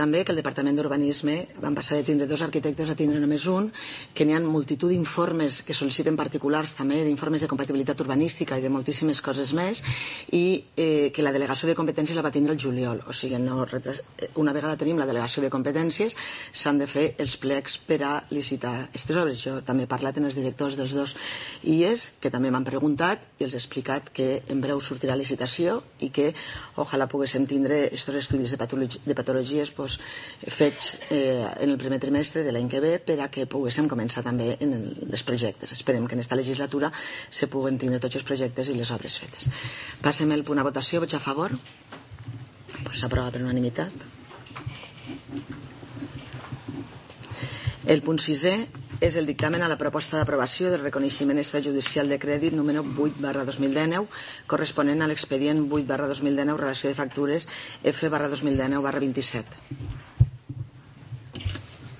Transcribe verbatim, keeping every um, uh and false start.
també que el Departament d'Urbanisme van passar de tindre dos arquitectes a tindre només un, que n'hi ha multitud d'informes que sol·liciten particulars també, d'informes de compatibilitat urbanística i de moltíssimes coses més, i eh, que la delegació de competències la va tindre el juliol. O sigui, no, una vegada tenim la delegació de competències s'han de fer els plecs per a licitar aquestes obres. Jo també he parlat amb els directors dels dos I E S, que també m'han preguntat i els he explicat que en breu sortirà licitació i que ojalà poguéssim tindre aquests estudis de, patologi de patologies pues, fets eh, en el primer trimestre de l'any que ve per a que poguéssim començar també en el, els projectes. Esperem que en aquesta legislatura se puguen tindre tots els projectes i les obres fetes. Passem el punt a votació. Vots a favor? Pues s'aprova per unanimitat. El punt sisè és el dictamen a la proposta d'aprovació del reconeixement extrajudicial de crèdit número vuit barra dos mil dinou corresponent a l'expedient vuit barra dos mil dinou relació de factures F barra dos mil dinou barra vint-i-set.